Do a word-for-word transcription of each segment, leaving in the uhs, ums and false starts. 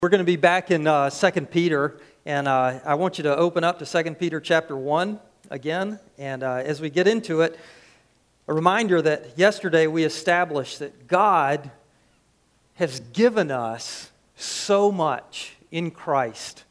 We're going to be back in uh, Second Peter, and uh, I want you to open up to Second Peter chapter one again. And uh, as we get into it, a reminder that yesterday we established that God has given us so much in Christ.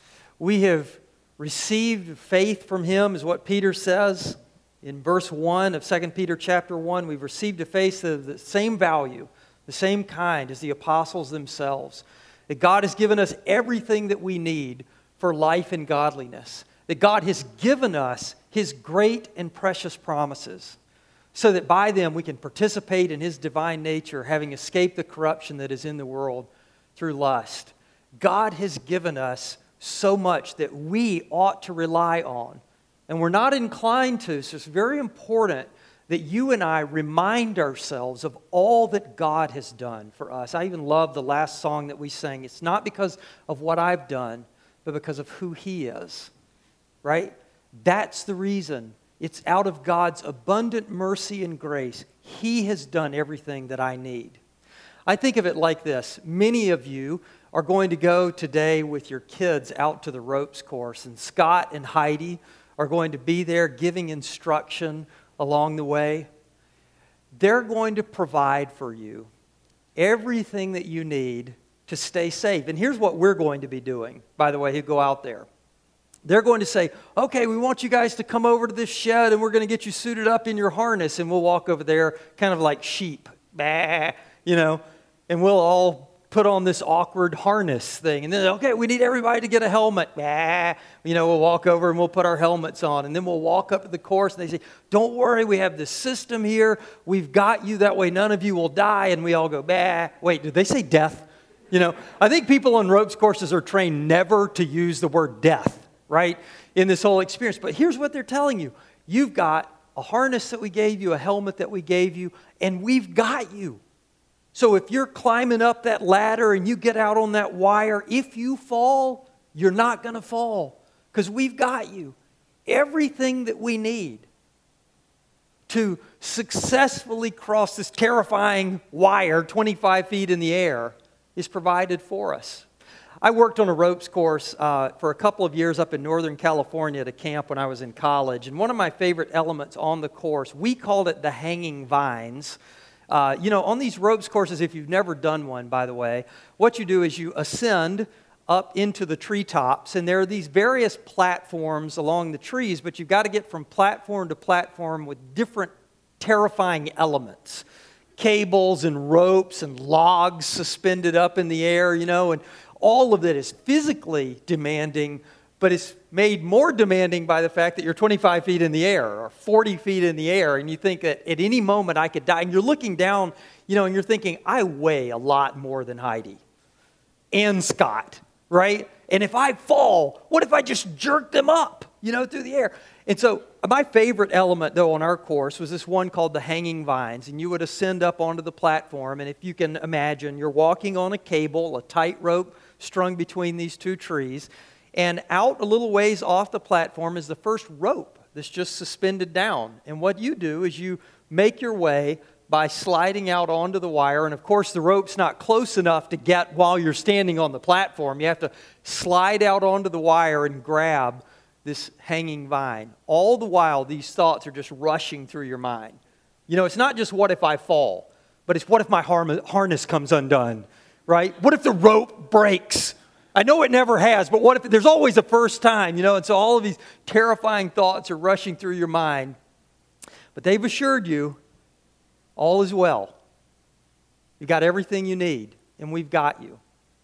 We have received faith from Him, is what Peter says in verse one of Second Peter chapter one. We've received a faith of the same value, the same kind as the apostles themselves. That God has given us everything that we need for life and godliness. That God has given us His great and precious promises, so that by them we can participate in His divine nature, having escaped the corruption that is in the world through lust. God has given us so much that we ought to rely on, and we're not inclined to. So it's very important that you and I remind ourselves of all that God has done for us. I even love the last song that we sang. It's not because of what I've done, but because of who He is, right? That's the reason. It's out of God's abundant mercy and grace. He has done everything that I need. I think of it like this. Many of you are going to go today with your kids out to the ropes course, and Scott and Heidi are going to be there giving instruction along the way. They're going to provide for you everything that you need to stay safe. And here's what we're going to be doing, by the way, who go out there. They're going to say, okay, we want you guys to come over to this shed and we're going to get you suited up in your harness, and we'll walk over there kind of like sheep, bah, you know, and we'll all put on this awkward harness thing. And then, okay, we need everybody to get a helmet. Ah, you know, we'll walk over and we'll put our helmets on. And then we'll walk up to the course and they say, don't worry, we have this system here. We've got you. That way none of you will die. And we all go, bah. Wait, did they say death? You know, I think people on ropes courses are trained never to use the word death, right, in this whole experience. But here's what they're telling you. You've got a harness that we gave you, a helmet that we gave you, and we've got you. So if you're climbing up that ladder and you get out on that wire, if you fall, you're not going to fall, because we've got you. Everything that we need to successfully cross this terrifying wire twenty-five feet in the air is provided for us. I worked on a ropes course uh, for a couple of years up in Northern California at a camp when I was in college. And one of my favorite elements on the course, we called it the hanging vines. Uh, you know, on these ropes courses, if you've never done one, by the way, what you do is you ascend up into the treetops, and there are these various platforms along the trees, but you've got to get from platform to platform with different terrifying elements. Cables and ropes and logs suspended up in the air, you know, and all of it is physically demanding, but it's made more demanding by the fact that you're twenty-five feet in the air or forty feet in the air, and you think that at any moment I could die. And you're looking down, you know, and you're thinking, I weigh a lot more than Heidi and Scott, right? And if I fall, what if I just jerk them up, you know, through the air? And so my favorite element, though, on our course was this one called the hanging vines. And you would ascend up onto the platform, and if you can imagine, you're walking on a cable, a tight rope strung between these two trees. And out a little ways off the platform is the first rope that's just suspended down. And what you do is you make your way by sliding out onto the wire. And of course, the rope's not close enough to get while you're standing on the platform. You have to slide out onto the wire and grab this hanging vine. All the while, these thoughts are just rushing through your mind. You know, it's not just what if I fall, but it's what if my harness comes undone, right? What if the rope breaks? I know it never has, but what if there's always a first time, you know? And so all of these terrifying thoughts are rushing through your mind. But they've assured you all is well. You've got everything you need, and we've got you.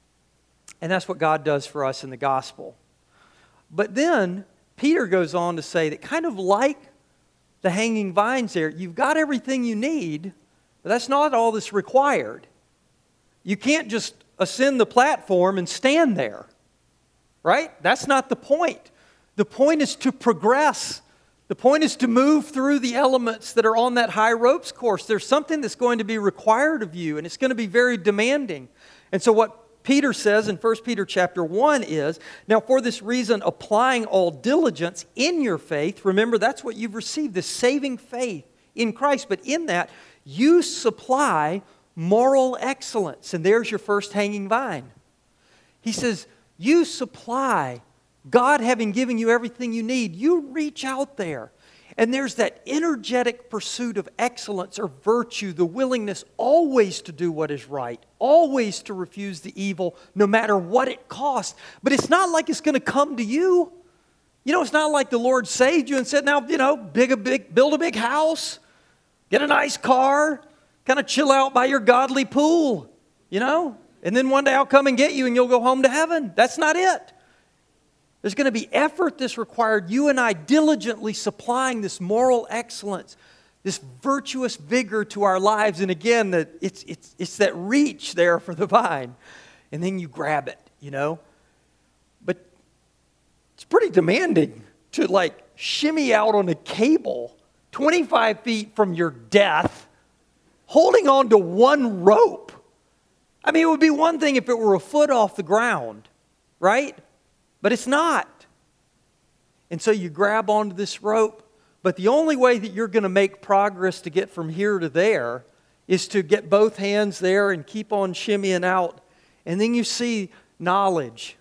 And that's what God does for us in the gospel. But then Peter goes on to say that kind of like the hanging vines there, you've got everything you need, but that's not all that's required. You can't just ascend the platform and stand there, right? That's not the point. The point is to progress. The point is to move through the elements that are on that high ropes course. There's something that's going to be required of you, and it's going to be very demanding. And so what Peter says in First Peter chapter one is, now for this reason, applying all diligence in your faith, remember that's what you've received, the saving faith in Christ, but in that you supply moral excellence. And there's your first hanging vine. He says, you supply, God having given you everything you need, you reach out there. And there's that energetic pursuit of excellence or virtue, the willingness always to do what is right, always to refuse the evil, no matter what it costs. But it's not like it's going to come to you. You know, it's not like the Lord saved you and said, now, you know, big a big, build a big house, get a nice car, kind of chill out by your godly pool, you know, and then one day I'll come and get you and you'll go home to heaven. That's not it. There's going to be effort that's required, you and I diligently supplying this moral excellence, this virtuous vigor to our lives. And again, the, it's, it's, it's that reach there for the vine. And then you grab it, you know. But it's pretty demanding to like shimmy out on a cable twenty-five feet from your death, holding on to one rope. I mean, it would be one thing if it were a foot off the ground, right? But it's not. And so you grab onto this rope, but the only way that you're going to make progress to get from here to there is to get both hands there and keep on shimmying out. And then you see knowledge.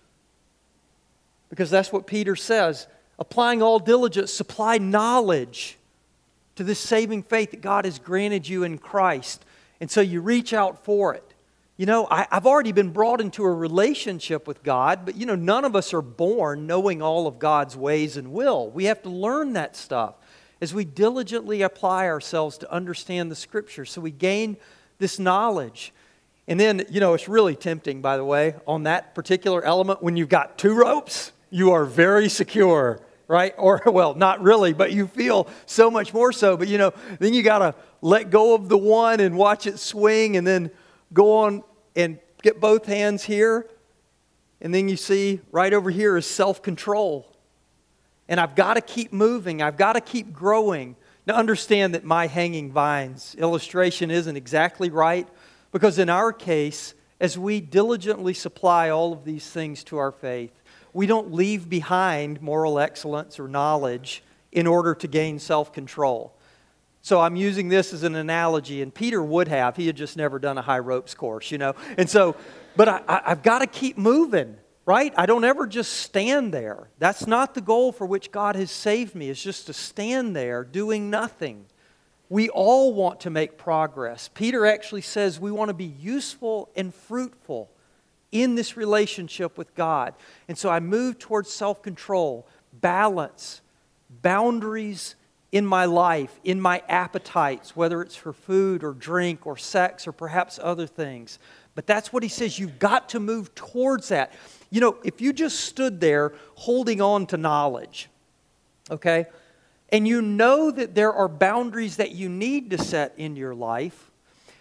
Because that's what Peter says. Applying all diligence, supply knowledge to this saving faith that God has granted you in Christ. And so you reach out for it. You know, I, I've already been brought into a relationship with God, but you know, none of us are born knowing all of God's ways and will. We have to learn that stuff as we diligently apply ourselves to understand the Scripture. So we gain this knowledge. And then, you know, it's really tempting, by the way, on that particular element, when you've got two ropes, you are very secure, right? Or, well, not really, but you feel so much more so. But, you know, then you got to let go of the one and watch it swing and then go on and get both hands here. And then you see right over here is self-control. And I've got to keep moving. I've got to keep growing. Now understand that my hanging vines illustration isn't exactly right, because in our case, as we diligently supply all of these things to our faith, we don't leave behind moral excellence or knowledge in order to gain self-control. So I'm using this as an analogy, and Peter would have. He had just never done a high ropes course, you know. And so, but I, I, I've got to keep moving, right? I don't ever just stand there. That's not the goal for which God has saved me, is just to stand there doing nothing. We all want to make progress. Peter actually says we want to be useful and fruitful in this relationship with God. And so I move towards self-control, balance, boundaries in my life, in my appetites, whether it's for food or drink or sex or perhaps other things. But that's what he says. You've got to move towards that. You know, if you just stood there holding on to knowledge, okay, and you know that there are boundaries that you need to set in your life,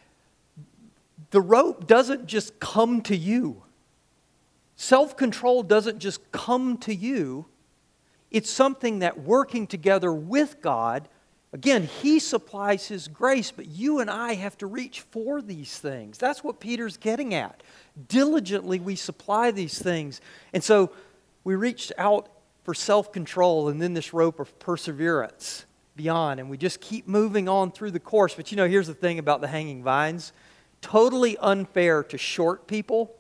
the rope doesn't just come to you. Self-control doesn't just come to you. It's something that working together with God, again, He supplies His grace, but you and I have to reach for these things. That's what Peter's getting at. Diligently we supply these things. And so we reached out for self-control and then this rope of perseverance beyond. And we just keep moving on through the course. But you know, here's the thing about the hanging vines. Totally unfair to short people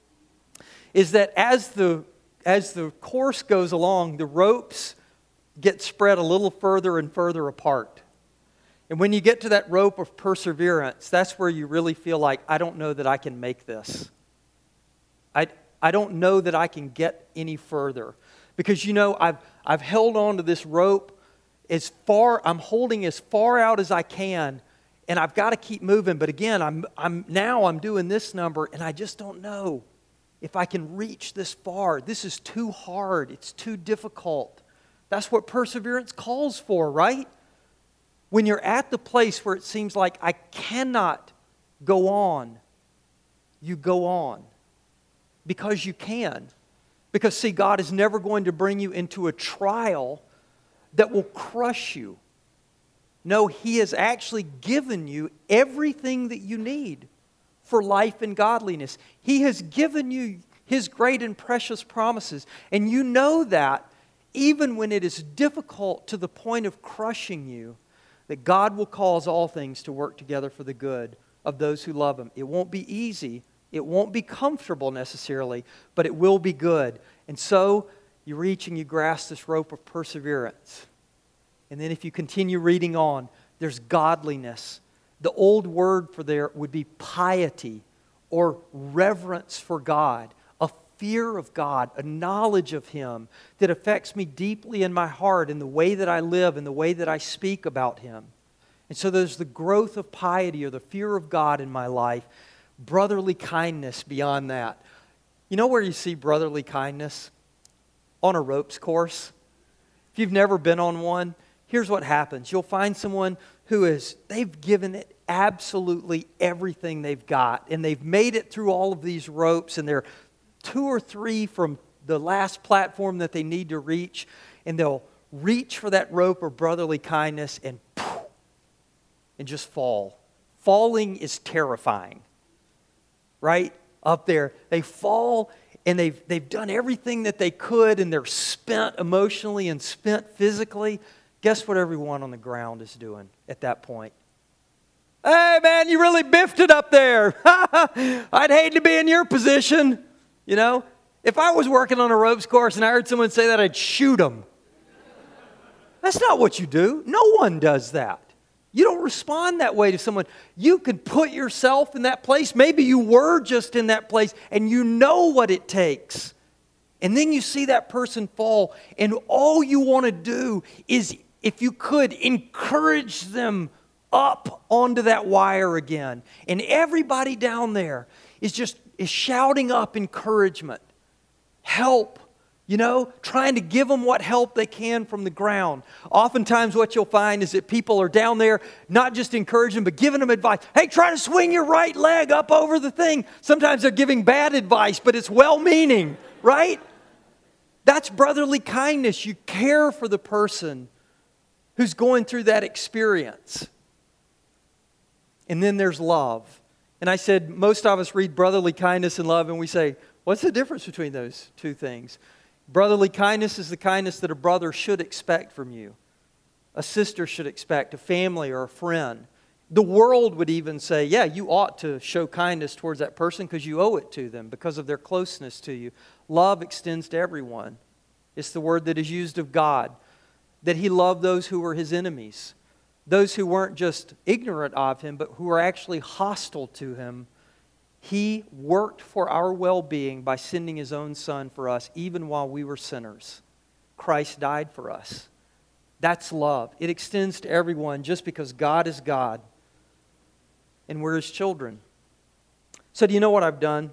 is that as the As the course goes along, the ropes get spread a little further and further apart. And when you get to that rope of perseverance, that's where you really feel like, I don't know that I can make this. I, I don't know that I can get any further. Because, you know, I've, I've held on to this rope as far, I'm holding as far out as I can, and I've got to keep moving. But again, I'm, I'm now I'm doing this number, and I just don't know if I can reach this far. This is too hard. It's too difficult. That's what perseverance calls for, right? When you're at the place where it seems like I cannot go on, you go on. Because you can. Because, see, God is never going to bring you into a trial that will crush you. No, He has actually given you everything that you need for life and godliness. He has given you His great and precious promises. And you know that even when it is difficult to the point of crushing you, that God will cause all things to work together for the good of those who love Him. It won't be easy, It won't be comfortable necessarily, but it will be good. And so you reach and you grasp this rope of perseverance. And then if you continue reading on, there's godliness. The old word for there would be piety or reverence for God, a fear of God, a knowledge of Him that affects me deeply in my heart in the way that I live, in the way that I speak about Him. And so there's the growth of piety or the fear of God in my life. Brotherly kindness beyond that. You know where you see brotherly kindness? On a ropes course. If you've never been on one, here's what happens. You'll find someone who is, they've given it absolutely everything they've got. And they've made it through all of these ropes. And they're two or three from the last platform that they need to reach. And they'll reach for that rope of brotherly kindness and poof, and just fall. Falling is terrifying. Right? Up there. They fall and they've, they've done everything that they could and they're spent emotionally and spent physically. Guess what everyone on the ground is doing at that point? Hey man, you really biffed it up there. I'd hate to be in your position. You know, if I was working on a ropes course and I heard someone say that, I'd shoot them. That's not what you do. No one does that. You don't respond that way to someone. You could put yourself in that place. Maybe you were just in that place and you know what it takes. And then you see that person fall and all you want to do is, if you could, encourage them up onto that wire again. And everybody down there is just is shouting up encouragement. Help. You know, trying to give them what help they can from the ground. Oftentimes what you'll find is that people are down there not just encouraging, but giving them advice. Hey, try to swing your right leg up over the thing. Sometimes they're giving bad advice, but it's well-meaning, right? That's brotherly kindness. You care for the person who's going through that experience. And then there's love. And I said, most of us read brotherly kindness and love and we say, what's the difference between those two things? Brotherly kindness is the kindness that a brother should expect from you. A sister should expect, a family or a friend. The world would even say, yeah, you ought to show kindness towards that person because you owe it to them because of their closeness to you. Love extends to everyone. It's the word that is used of God, that He loved those who were His enemies, those who weren't just ignorant of Him, but who were actually hostile to Him. He worked for our well-being by sending His own Son for us, even while we were sinners. Christ died for us. That's love. It extends to everyone just because God is God and we're His children. So do you know what I've done?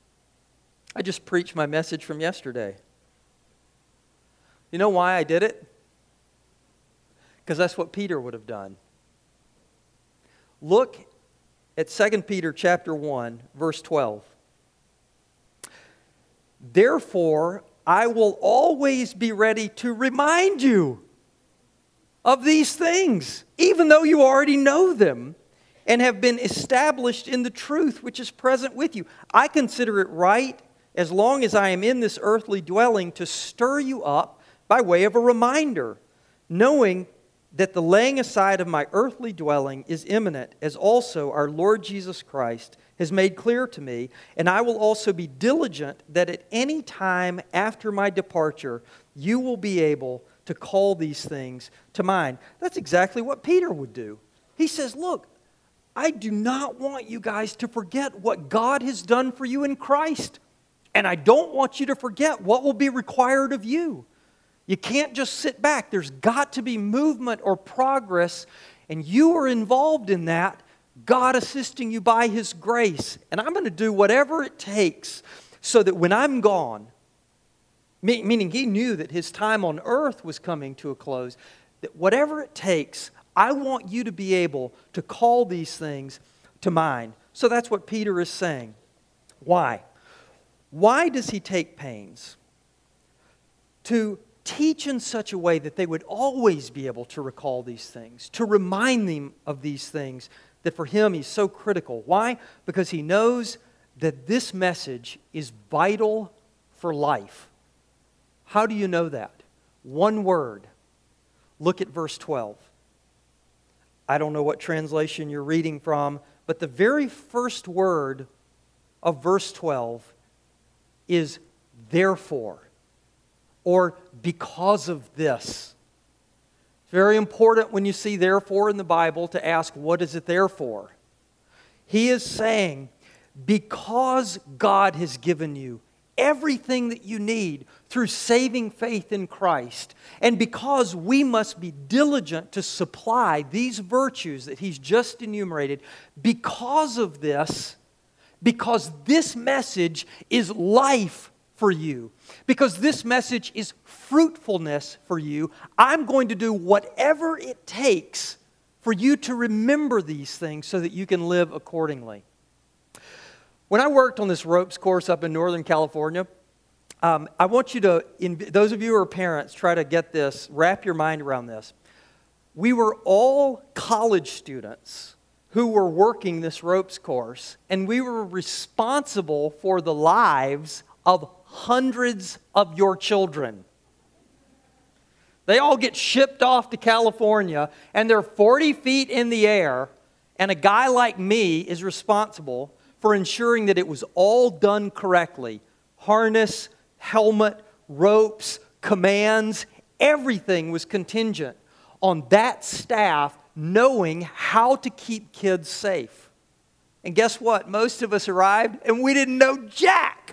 I just preached my message from yesterday. You know why I did it? Because that's what Peter would have done. Look at Second Peter chapter one, verse twelve. Therefore, I will always be ready to remind you of these things, even though you already know them and have been established in the truth which is present with you. I consider it right, as long as I am in this earthly dwelling, to stir you up by way of a reminder, knowing that the laying aside of my earthly dwelling is imminent, as also our Lord Jesus Christ has made clear to me, and I will also be diligent that at any time after my departure, you will be able to call these things to mind. That's exactly what Peter would do. He says, look, I do not want you guys to forget what God has done for you in Christ, and I don't want you to forget what will be required of you. You can't just sit back. There's got to be movement or progress, and you are involved in that, God assisting you by His grace. And I'm going to do whatever it takes so that when I'm gone, meaning He knew that His time on earth was coming to a close, that whatever it takes, I want you to be able to call these things to mind. So that's what Peter is saying. Why? Why does he take pains to teach in such a way that they would always be able to recall these things, to remind them of these things that for him he's so critical? Why? Because he knows that this message is vital for life. How do you know that? One word. Look at verse twelve. I don't know what translation you're reading from, but the very first word of verse twelve is therefore, or because of this. It's very important when you see therefore in the Bible to ask, what is it there for? He is saying, because God has given you everything that you need through saving faith in Christ, and because we must be diligent to supply these virtues that He's just enumerated, because of this, because this message is life for you, because this message is fruitfulness for you, I'm going to do whatever it takes for you to remember these things so that you can live accordingly. When I worked on this ropes course up in Northern California, um, I want you to, in, those of you who are parents, try to get this, wrap your mind around this. We were all college students who were working this ropes course, and we were responsible for the lives of hundreds of your children. They all get shipped off to California, and they're forty feet in the air, and a guy like me is responsible for ensuring that it was all done correctly. Harness, helmet, ropes, commands, everything was contingent on that staff knowing how to keep kids safe. And guess what? Most of us arrived and we didn't know jack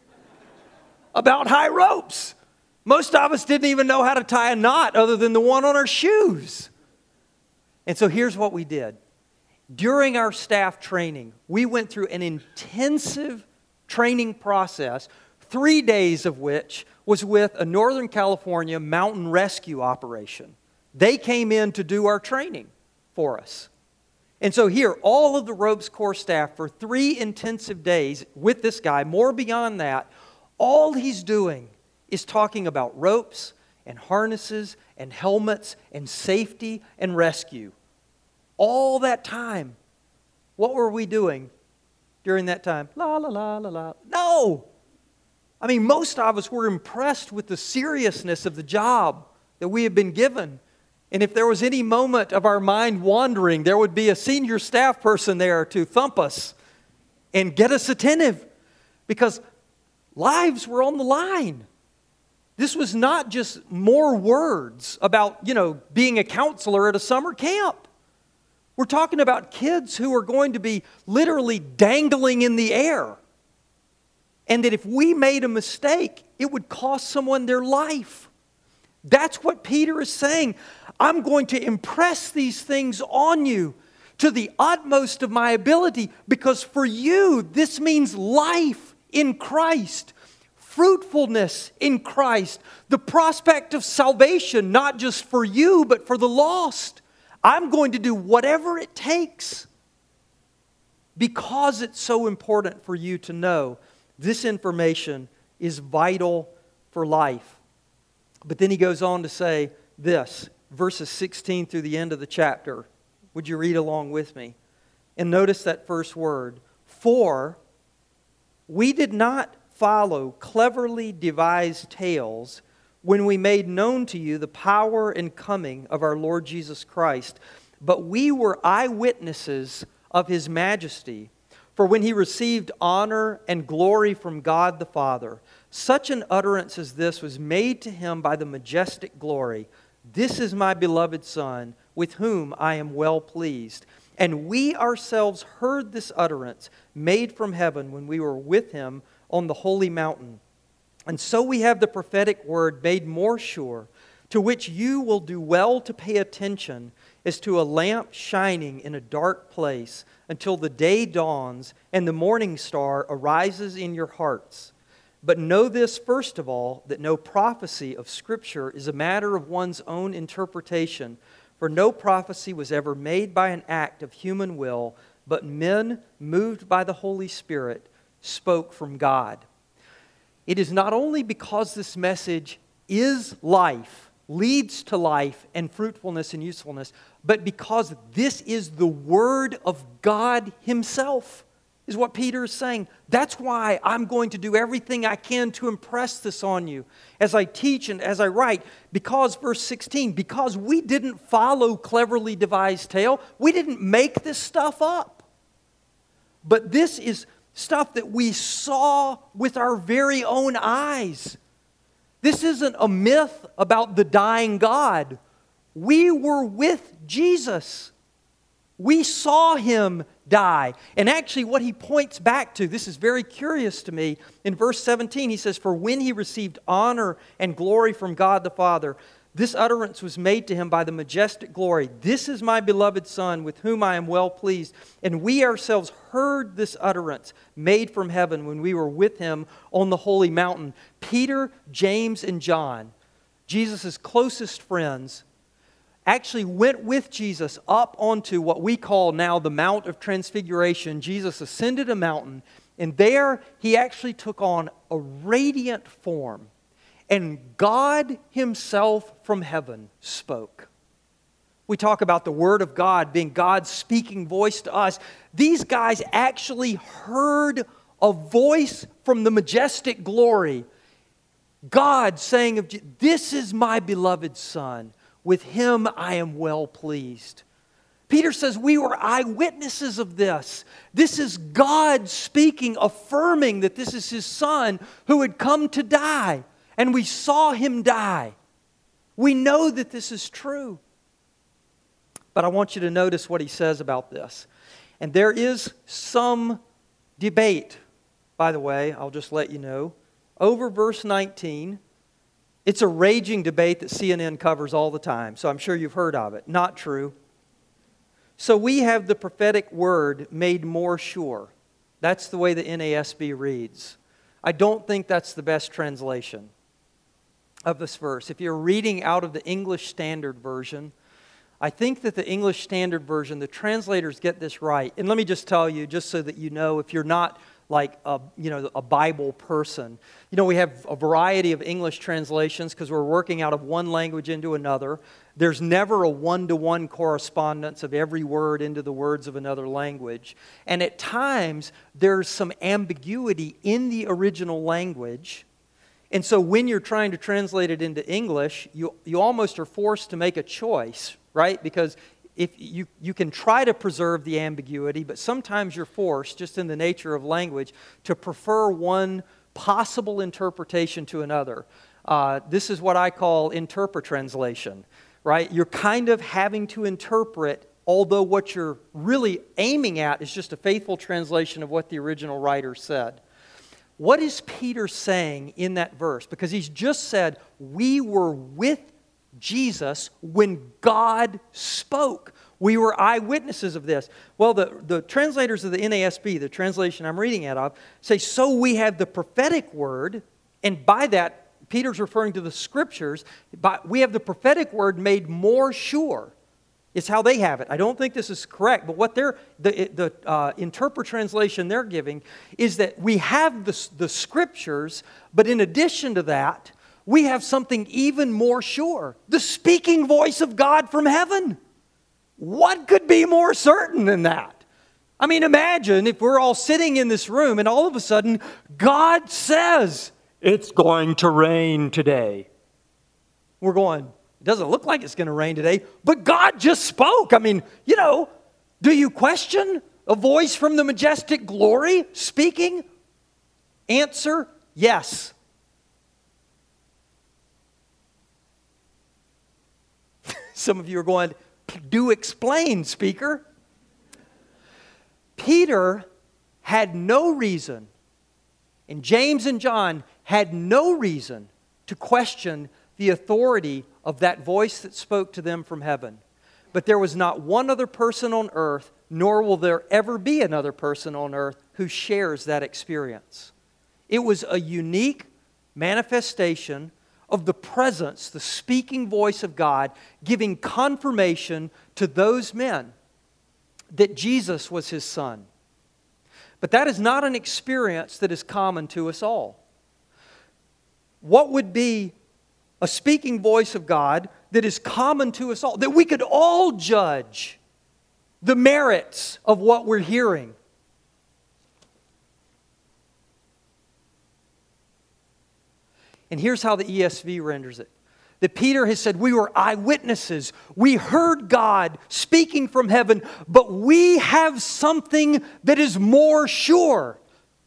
about high ropes. Most of us didn't even know how to tie a knot other than the one on our shoes. And so here's what we did. During our staff training, we went through an intensive training process, three days of which was with a Northern California mountain rescue operation. They came in to do our training for us. And so here, all of the ropes course staff for three intensive days with this guy, more beyond that, all he's doing is talking about ropes and harnesses and helmets and safety and rescue. All that time, what were we doing during that time? La, la, la, la, la. No! I mean, most of us were impressed with the seriousness of the job that we had been given. And if there was any moment of our mind wandering, there would be a senior staff person there to thump us and get us attentive, because lives were on the line. This was not just more words about, you know, being a counselor at a summer camp. We're talking about kids who are going to be literally dangling in the air. And that if we made a mistake, it would cost someone their life. That's what Peter is saying. I'm going to impress these things on you to the utmost of my ability, because for you, this means life in Christ, fruitfulness in Christ, the prospect of salvation, not just for you, but for the lost. I'm going to do whatever it takes because it's so important for you to know this information is vital for life. But then he goes on to say this, verses sixteen through the end of the chapter. Would you read along with me? And notice that first word. For we did not follow cleverly devised tales when we made known to you the power and coming of our Lord Jesus Christ, but we were eyewitnesses of His majesty. For when He received honor and glory from God the Father, such an utterance as this was made to Him by the majestic glory, "This is my beloved Son, with whom I am well pleased." And we ourselves heard this utterance made from heaven when we were with Him on the holy mountain. And so we have the prophetic word made more sure, to which you will do well to pay attention as to a lamp shining in a dark place until the day dawns and the morning star arises in your hearts. But know this first of all, that no prophecy of Scripture is a matter of one's own interpretation, for no prophecy was ever made by an act of human will, but men, moved by the Holy Spirit, spoke from God. It is not only because this message is life, leads to life and fruitfulness and usefulness, but because this is the Word of God Himself, is what Peter is saying. That's why I'm going to do everything I can to impress this on you as I teach and as I write. Because, verse sixteen, because we didn't follow cleverly devised tale, we didn't make this stuff up. But this is Stuff that we saw with our very own eyes. This isn't a myth about the dying God. We were with Jesus. We saw him die. And actually what he points back to, this is very curious to me, in verse seventeen he says, "For when he received honor and glory from God the Father, this utterance was made to him by the majestic glory. This is my beloved Son, with whom I am well pleased. And we ourselves heard this utterance made from heaven when we were with him on the holy mountain." Peter, James, and John, Jesus' closest friends, actually went with Jesus up onto what we call now the Mount of Transfiguration. Jesus ascended a mountain, and there he actually took on a radiant form. And God himself from heaven spoke. We talk about the Word of God being God's speaking voice to us. These guys actually heard a voice from the majestic glory. God saying, of, "This is my beloved Son. With him I am well pleased." Peter says we were eyewitnesses of this. This is God speaking, affirming that this is his Son who had come to die. And we saw him die. We know that this is true. But I want you to notice what he says about this. And there is some debate, by the way, I'll just let you know, over verse nineteen. It's a raging debate that C N N covers all the time, so I'm sure you've heard of it. Not true. "So we have the prophetic word made more sure." That's the way the N A S B reads. I don't think that's the best translation of this verse. If you're reading out of the English Standard Version, I think that the English Standard Version, the translators get this right. And let me just tell you, just so that you know, if you're not like a, you know, a Bible person, you know, we have a variety of English translations because we're working out of one language into another. There's never a one-to-one correspondence of every word into the words of another language. And at times, there's some ambiguity in the original language. And so when you're trying to translate it into English, you, you almost are forced to make a choice, right? Because if you, you can try to preserve the ambiguity, but sometimes you're forced, just in the nature of language, to prefer one possible interpretation to another. Uh, this is what I call interpretranslation, right? You're kind of having to interpret, although what you're really aiming at is just a faithful translation of what the original writer said. What is Peter saying in that verse? Because he's just said, we were with Jesus when God spoke. We were eyewitnesses of this. Well, the, the translators of the N A S B, the translation I'm reading out of, say, so we have the prophetic word, and by that, Peter's referring to the Scriptures, but we have the prophetic word made more sure. It's how they have it. I don't think this is correct, but what they're, the, the uh, interpret translation they're giving is that we have the, the Scriptures, but in addition to that, we have something even more sure. The speaking voice of God from heaven. What could be more certain than that? I mean, imagine if we're all sitting in this room and all of a sudden God says, it's going to rain today. We're going, it doesn't look like it's going to rain today, but God just spoke. I mean, you know, do you question a voice from the majestic glory speaking? Answer, yes. Some of you are going, do explain, speaker. Peter had no reason, and James and John had no reason to question the authority of that voice that spoke to them from heaven. But there was not one other person on earth, nor will there ever be another person on earth who shares that experience. It was a unique manifestation of the presence, the speaking voice of God, giving confirmation to those men that Jesus was His Son. But that is not an experience that is common to us all. What would be a speaking voice of God that is common to us all, that we could all judge the merits of what we're hearing? And here's how the E S V renders it. That Peter has said, we were eyewitnesses. We heard God speaking from heaven, but we have something that is more sure.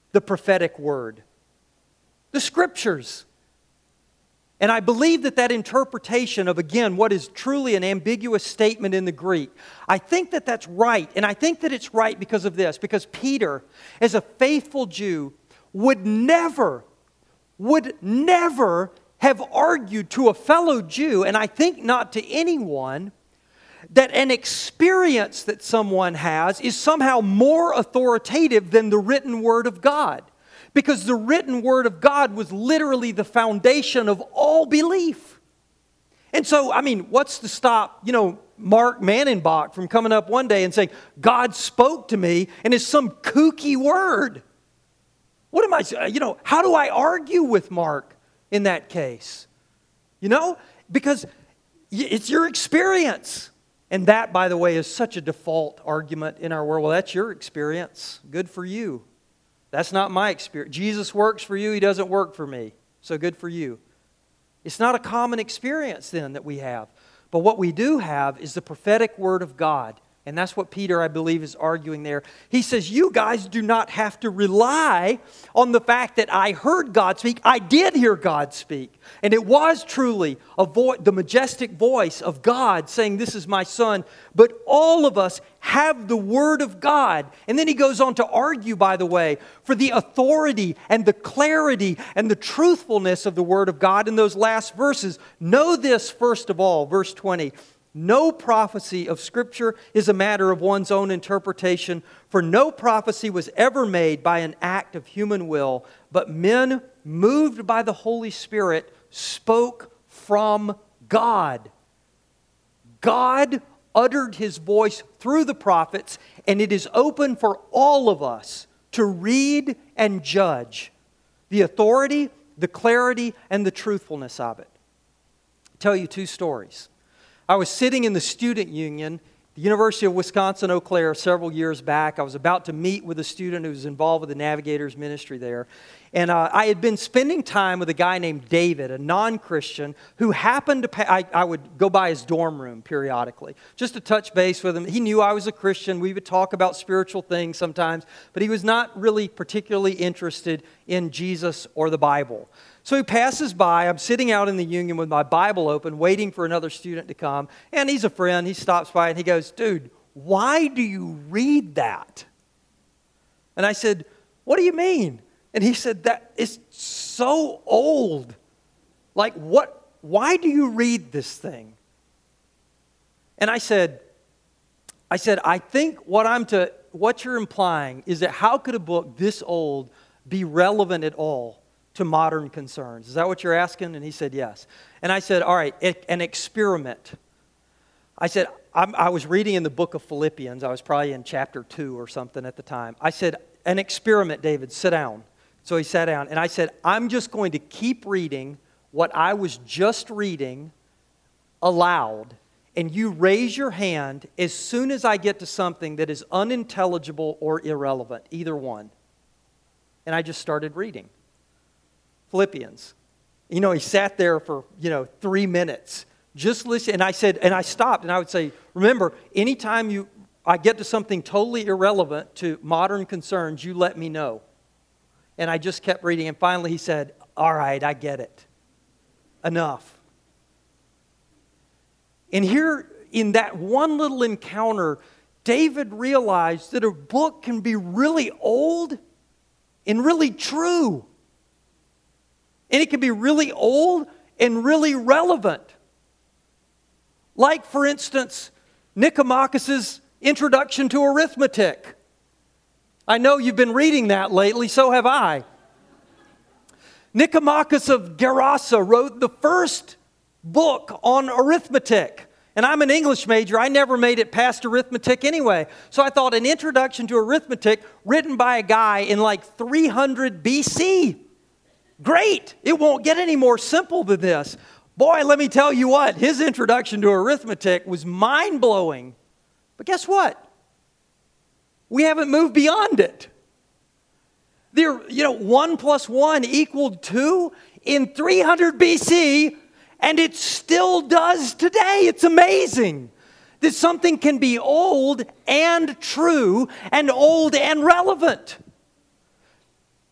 the prophetic word, the Scriptures. And I believe that that interpretation of, again, what is truly an ambiguous statement in the Greek, I think that that's right. And I think that it's right because of this. Because Peter, as a faithful Jew, would never, would never have argued to a fellow Jew, and I think not to anyone, that an experience that someone has is somehow more authoritative than the written Word of God. Because the written Word of God was literally the foundation of all belief. And so, I mean, what's to stop, you know, Mark Manenbach from coming up one day and saying, God spoke to me, and it's some kooky word? What am I, you know, how do I argue with Mark in that case? You know, because it's your experience. And that, by the way, is such a default argument in our world. Well, that's your experience. Good for you. That's not my experience. Jesus works for you. He doesn't work for me. So good for you. It's not a common experience then that we have. But what we do have is the prophetic word of God. And that's what Peter, I believe, is arguing there. He says, you guys do not have to rely on the fact that I heard God speak. I did hear God speak. And it was truly a vo- the majestic voice of God saying, this is my son. But all of us have the word of God. And then he goes on to argue, by the way, for the authority and the clarity and the truthfulness of the word of God in those last verses. Know this, first of all, verse twenty. No prophecy of Scripture is a matter of one's own interpretation, for no prophecy was ever made by an act of human will, but men moved by the Holy Spirit spoke from God. God uttered His voice through the prophets, and it is open for all of us to read and judge the authority, the clarity, and the truthfulness of it. I'll tell you two stories. I was sitting in the student union, the University of Wisconsin-Eau Claire, several years back. I was about to meet with a student who was involved with the Navigators ministry there. And uh, I had been spending time with a guy named David, a non-Christian, who happened to, pa- I, I would go by his dorm room periodically, just to touch base with him. He knew I was a Christian. We would talk about spiritual things sometimes, but he was not really particularly interested in Jesus or the Bible. So he passes by. I'm sitting out in the union with my Bible open, waiting for another student to come. And he's a friend. He stops by and he goes, dude, why do you read that? And I said, what do you mean? And he said, that is so old. Like, what? Why do you read this thing? And I said, I said, I think what I'm to, what you're implying is that how could a book this old be relevant at all to modern concerns? Is that what you're asking? And he said, yes. And I said, all right, an experiment. I said, I'm, I was reading in the book of Philippians. I was probably in chapter two or something at the time. I said, an experiment, David, sit down. So he sat down, and I said, I'm just going to keep reading what I was just reading aloud, and you raise your hand as soon as I get to something that is unintelligible or irrelevant, either one. And I just started reading Philippians. You know, he sat there for, you know, three minutes. Just listen. And I said, and I stopped, and I would say, remember, anytime you, I get to something totally irrelevant to modern concerns, you let me know. And I just kept reading, and finally he said, all right, I get it. Enough. And here, in that one little encounter, David realized that a book can be really old and really true. And it can be really old and really relevant. Like, for instance, Nicomachus' Introduction to Arithmetic. I know you've been reading that lately, so have I. Nicomachus of Gerasa wrote the first book on arithmetic. And I'm an English major. I never made it past arithmetic anyway. So I thought an introduction to arithmetic written by a guy in like three hundred B C. Great. It won't get any more simple than this. Boy, let me tell you what. His introduction to arithmetic was mind-blowing. But guess what? We haven't moved beyond it. There, you know, one plus one equaled two in three hundred B C, and it still does today. It's amazing that something can be old and true and old and relevant.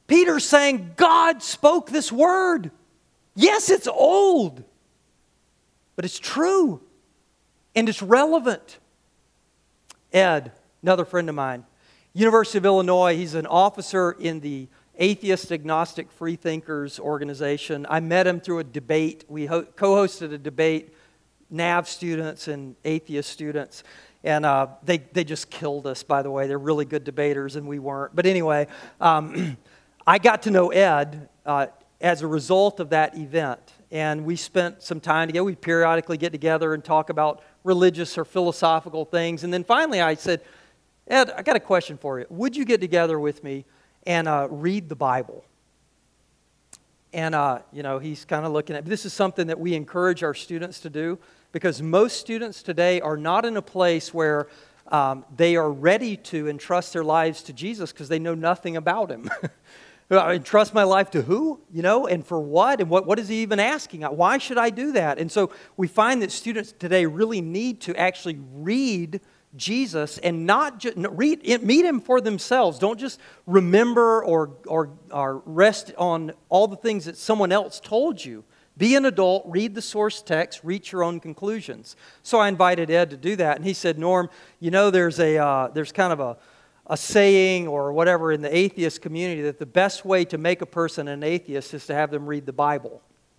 Peter's saying, God spoke this word. Yes, it's old, but it's true, and it's relevant. Ed, another friend of mine, University of Illinois, he's an officer in the Atheist Agnostic Freethinkers organization. I met him through a debate. We ho- co-hosted a debate, N A V students and atheist students. And uh, they, they just killed us, by the way. They're really good debaters, and we weren't. But anyway, um, I got to know Ed uh, as a result of that event. And we spent some time together. We periodically get together and talk about religious or philosophical things. And then finally I said, Ed, I got a question for you. Would you get together with me and uh, read the Bible? And, uh, you know, he's kind of looking at, this is something that we encourage our students to do, because most students today are not in a place where um, they are ready to entrust their lives to Jesus because they know nothing about Him. Entrust my life to who? You know, and for what? And what, what is He even asking? Why should I do that? And so we find that students today really need to actually read Jesus and not just read, meet Him for themselves. Don't just remember or, or, or rest on all the things that someone else told you. Be an adult, read the source text, reach your own conclusions. So I invited Ed to do that, and he said, Norm, you know, there's a uh, there's kind of a, a saying or whatever in the atheist community that the best way to make a person an atheist is to have them read the Bible.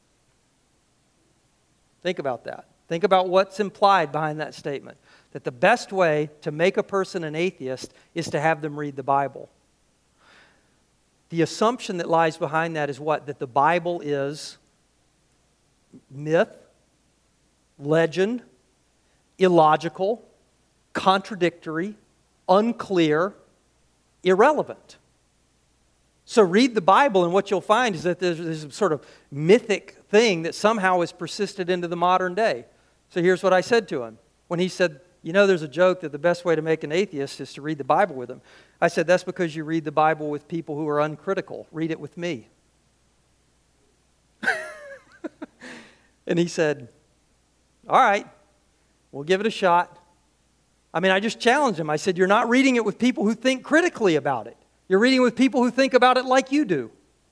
Think about that. Think about what's implied behind that statement. That the best way to make a person an atheist is to have them read the Bible. The assumption that lies behind that is what? That the Bible is myth, legend, illogical, contradictory, unclear, irrelevant. So read the Bible, and what you'll find is that there's this sort of mythic thing that somehow has persisted into the modern day. So here's what I said to him. When he said, you know, there's a joke that the best way to make an atheist is to read the Bible with him. I said, that's because you read the Bible with people who are uncritical. Read it with me. And he said, all right, we'll give it a shot. I mean, I just challenged him. I said, you're not reading it with people who think critically about it. You're reading it with people who think about it like you do.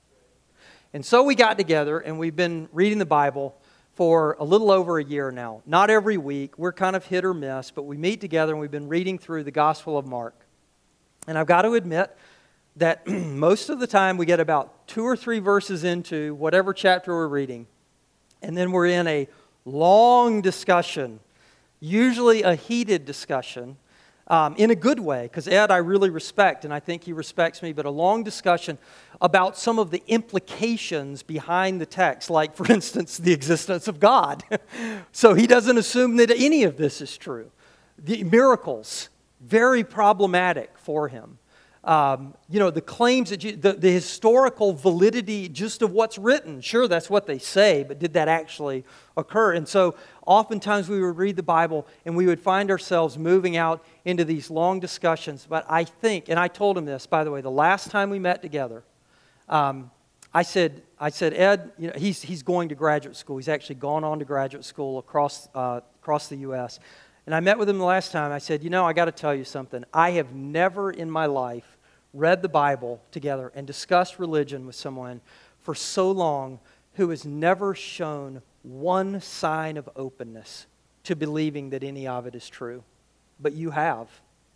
And so we got together, and we've been reading the Bible for a little over a year now. Not every week. We're kind of hit or miss, but we meet together, and we've been reading through the Gospel of Mark. And I've got to admit that most of the time we get about two or three verses into whatever chapter we're reading, and then we're in a long discussion, usually a heated discussion, um, in a good way, because Ed I really respect, and I think he respects me, but a long discussion about some of the implications behind the text, like, for instance, the existence of God. So he doesn't assume that any of this is true. The miracles, very problematic for him. Um, you know, the claims that you, the, the historical validity just of what's written. Sure, that's what they say, but did that actually occur? And so oftentimes we would read the Bible and we would find ourselves moving out into these long discussions. But I think, and I told him this, by the way, the last time we met together, um, I said, I said, Ed, you know, he's he's going to graduate school. He's actually gone on to graduate school across uh, across the U S And I met with him the last time. I said, you know, I got to tell you something. I have never in my life read the Bible together and discussed religion with someone for so long who has never shown one sign of openness to believing that any of it is true. But you have.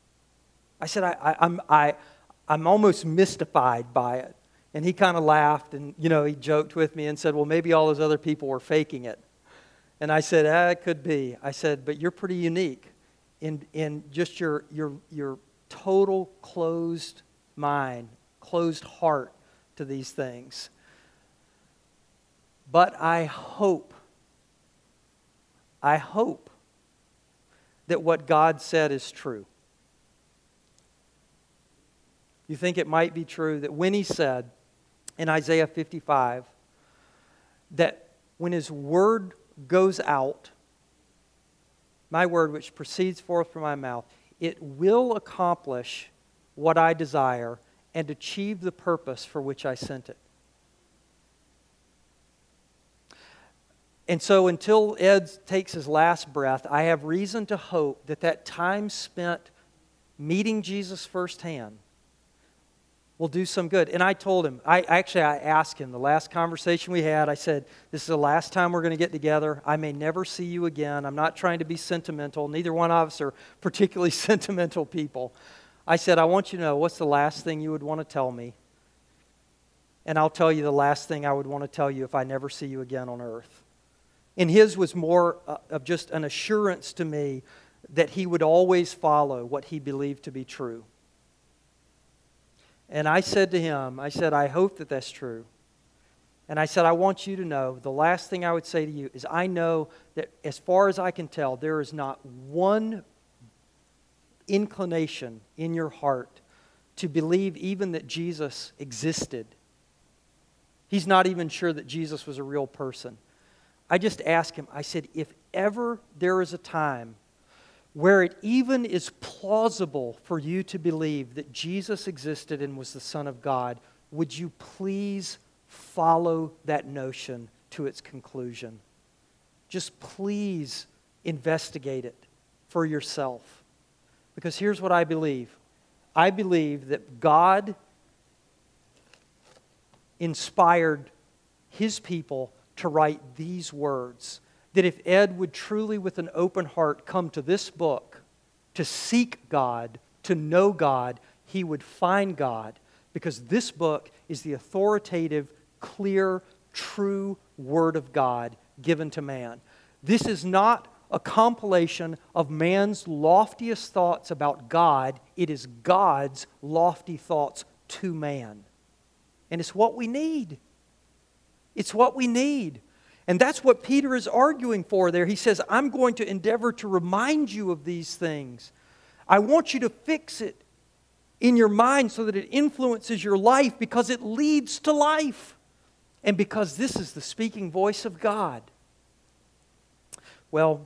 I said, I, I, I'm, I, I'm almost mystified by it. And he kind of laughed and, you know, he joked with me and said, well, maybe all those other people were faking it. And I said, ah, it could be. I said, but you're pretty unique in, in just your, your, your total closed mind, closed heart to these things. But I hope, I hope that what God said is true. You think it might be true that when He said in Isaiah fifty-five that when His word goes out, my word which proceeds forth from my mouth, it will accomplish what I desire and achieve the purpose for which I sent it. And so until Ed takes his last breath, I have reason to hope that that time spent meeting Jesus firsthand will do some good. And I told him, I actually I asked him, the last conversation we had, I said, this is the last time we're going to get together. I may never see you again. I'm not trying to be sentimental. Neither one of us are particularly sentimental people. I said, I want you to know, what's the last thing you would want to tell me? And I'll tell you the last thing I would want to tell you if I never see you again on earth. And his was more uh, of just an assurance to me that he would always follow what he believed to be true. And I said to him, I said, I hope that that's true. And I said, I want you to know, the last thing I would say to you is I know that as far as I can tell, there is not one inclination in your heart to believe even that Jesus existed. He's not even sure that Jesus was a real person. I just asked him, I said, if ever there is a time where it even is plausible for you to believe that Jesus existed and was the Son of God, would you please follow that notion to its conclusion? Just please investigate it for yourself. Because here's what I believe. I believe that God inspired His people to write these words. That if Ed would truly with an open heart come to this book to seek God, to know God, he would find God, because this book is the authoritative, clear, true Word of God given to man. This is not a compilation of man's loftiest thoughts about God. It is God's lofty thoughts to man. And it's what we need. It's what we need. And that's what Peter is arguing for there. He says, I'm going to endeavor to remind you of these things. I want you to fix it in your mind so that it influences your life, because it leads to life. And because this is the speaking voice of God. Well,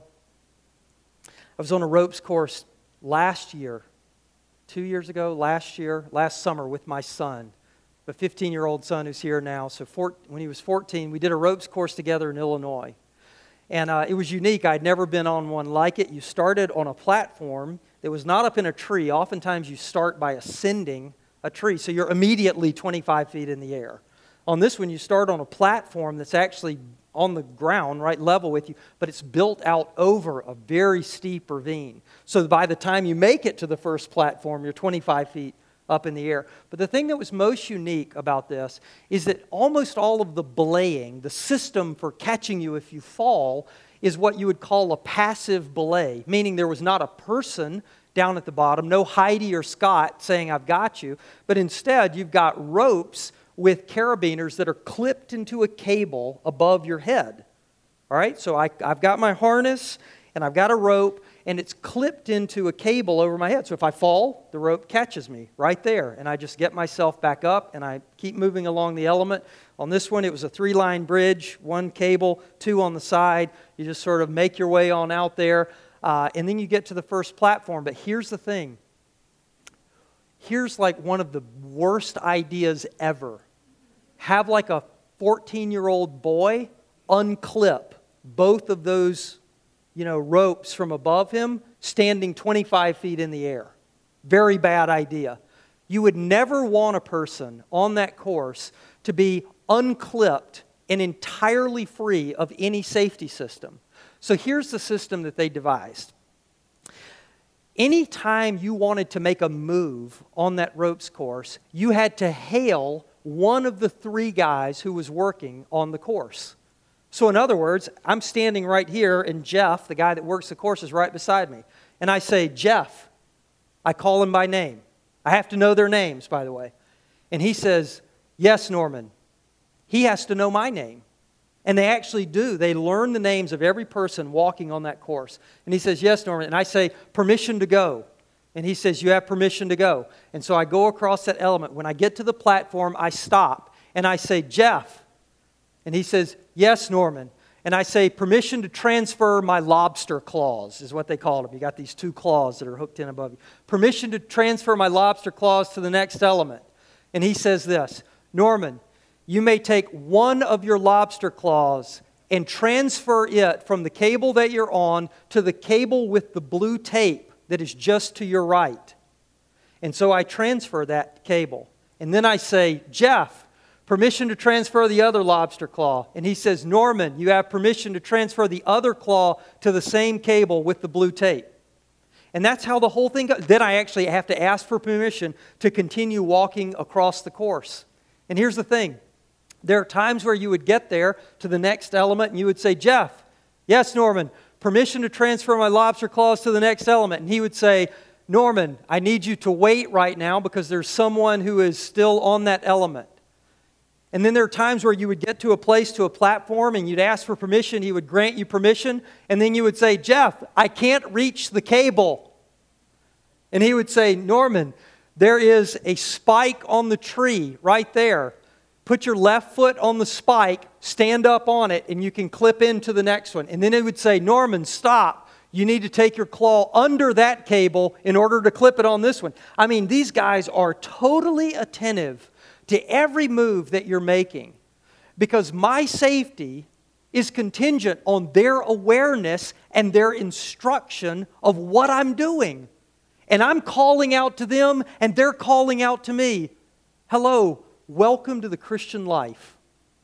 I was on a ropes course last year, two years ago, last year, last summer with my son. A fifteen-year-old son who's here now. So four, when he was fourteen, we did a ropes course together in Illinois. And uh, it was unique. I'd never been on one like it. You started on a platform that was not up in a tree. Oftentimes you start by ascending a tree, so you're immediately twenty-five feet in the air. On this one, you start on a platform that's actually on the ground, right, level with you, but it's built out over a very steep ravine. So by the time you make it to the first platform, you're twenty-five feet up in the air. But the thing that was most unique about this is that almost all of the belaying, the system for catching you if you fall, is what you would call a passive belay, meaning there was not a person down at the bottom, no Heidi or Scott saying, I've got you, but instead you've got ropes with carabiners that are clipped into a cable above your head. All right, so I, I've got my harness and I've got a rope, and it's clipped into a cable over my head. So if I fall, the rope catches me right there, and I just get myself back up, and I keep moving along the element. On this one, it was a three-line bridge, one cable, two on the side. You just sort of make your way on out there, uh, and then you get to the first platform. But here's the thing. Here's like one of the worst ideas ever. Have like a fourteen-year-old boy unclip both of those you know, ropes from above him, standing twenty-five feet in the air. Very bad idea. You would never want a person on that course to be unclipped and entirely free of any safety system. So here's the system that they devised. Anytime you wanted to make a move on that ropes course, you had to hail one of the three guys who was working on the course. So in other words, I'm standing right here, and Jeff, the guy that works the course, is right beside me. And I say, Jeff. I call him by name. I have to know their names, by the way. And he says, yes, Norman. He has to know my name. And they actually do. They learn the names of every person walking on that course. And he says, yes, Norman. And I say, permission to go. And he says, you have permission to go. And so I go across that element. When I get to the platform, I stop. And I say, Jeff. And he says, yes, Norman. And I say, permission to transfer my lobster claws, is what they call them. You got these two claws that are hooked in above you. Permission to transfer my lobster claws to the next element. And he says this, Norman, you may take one of your lobster claws and transfer it from the cable that you're on to the cable with the blue tape that is just to your right. And so I transfer that cable. And then I say, Jeff, permission to transfer the other lobster claw. And he says, Norman, you have permission to transfer the other claw to the same cable with the blue tape. And that's how the whole thing goes. Then I actually have to ask for permission to continue walking across the course. And here's the thing. There are times where you would get there to the next element and you would say, Jeff, yes, Norman, permission to transfer my lobster claws to the next element. And he would say, Norman, I need you to wait right now because there's someone who is still on that element. And then there are times where you would get to a place, to a platform, and you'd ask for permission. He would grant you permission. And then you would say, Jeff, I can't reach the cable. And he would say, Norman, there is a spike on the tree right there. Put your left foot on the spike, stand up on it, and you can clip into the next one. And then he would say, Norman, stop. You need to take your claw under that cable in order to clip it on this one. I mean, these guys are totally attentive to every move that you're making, because my safety is contingent on their awareness and their instruction of what I'm doing. And I'm calling out to them and they're calling out to me. Hello, welcome to the Christian life.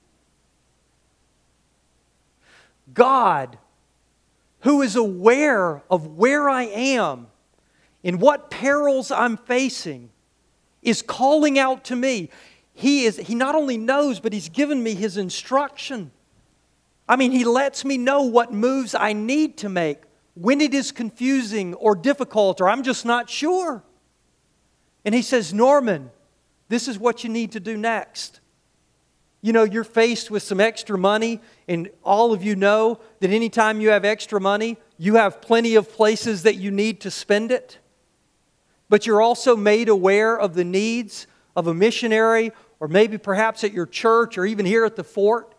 God, who is aware of where I am and what perils I'm facing, is calling out to me. He is, he not only knows, but He's given me His instruction. I mean, He lets me know what moves I need to make when it is confusing or difficult or I'm just not sure. And He says, Norman, this is what you need to do next. You know, you're faced with some extra money, and all of you know that anytime you have extra money, you have plenty of places that you need to spend it. But you're also made aware of the needs of a missionary, or maybe perhaps at your church, or even here at the fort.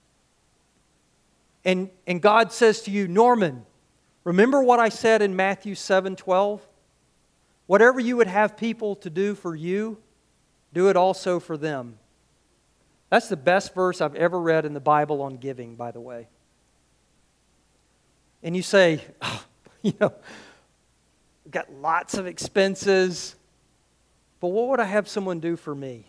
And, and God says to you, Norman, remember what I said in Matthew seven twelve? Whatever you would have people to do for you, do it also for them. That's the best verse I've ever read in the Bible on giving, by the way. And you say, oh, you know, I've got lots of expenses, but what would I have someone do for me?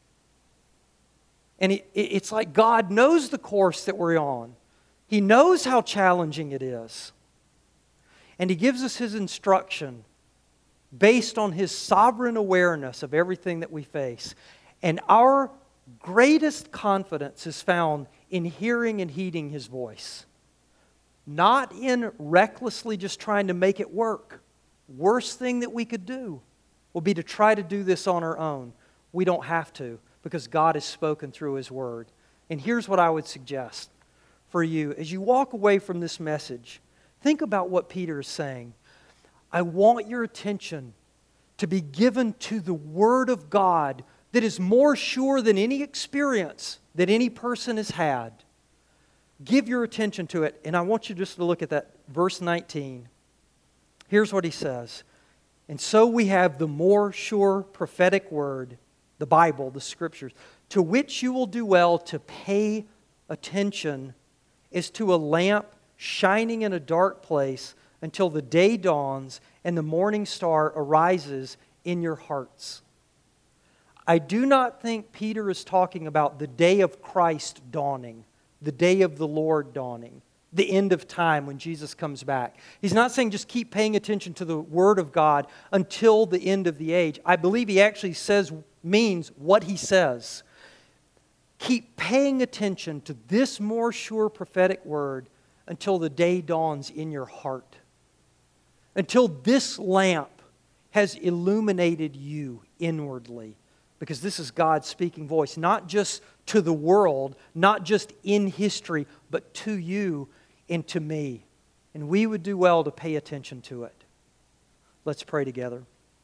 And it, it's like God knows the course that we're on. He knows how challenging it is. And He gives us His instruction based on His sovereign awareness of everything that we face. And our greatest confidence is found in hearing and heeding His voice. Not in recklessly just trying to make it work. Worst thing that we could do will be to try to do this on our own. We don't have to, because God has spoken through His Word. And here's what I would suggest for you. As you walk away from this message, think about what Peter is saying. I want your attention to be given to the Word of God that is more sure than any experience that any person has had. Give your attention to it. And I want you just to look at that verse nineteen. Here's what he says. And so we have the more sure prophetic word, the Bible, the Scriptures, to which you will do well to pay attention as to a lamp shining in a dark place until the day dawns and the morning star arises in your hearts. I do not think Peter is talking about the day of Christ dawning, the day of the Lord dawning, the end of time when Jesus comes back. He's not saying just keep paying attention to the Word of God until the end of the age. I believe he actually says, means what he says. Keep paying attention to this more sure prophetic word until the day dawns in your heart. Until this lamp has illuminated you inwardly. Because this is God's speaking voice, not just to the world, not just in history, but to you and to me. And we would do well to pay attention to it. Let's pray together.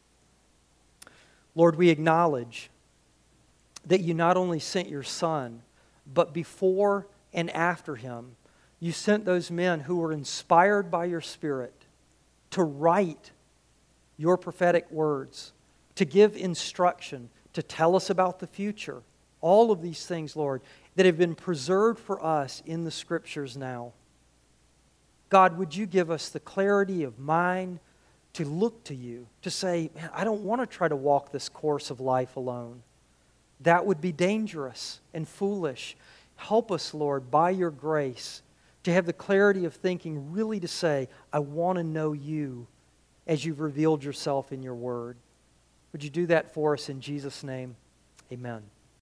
Lord, we acknowledge that you not only sent your Son, but before and after Him, you sent those men who were inspired by your Spirit to write your prophetic words, to give instruction, to tell us about the future. All of these things, Lord, that have been preserved for us in the Scriptures now. God, would you give us the clarity of mind to look to you, to say, man, I don't want to try to walk this course of life alone. That would be dangerous and foolish. Help us, Lord, by your grace, to have the clarity of thinking, really to say, I want to know you as you've revealed yourself in your word. Would you do that for us in Jesus' name? Amen.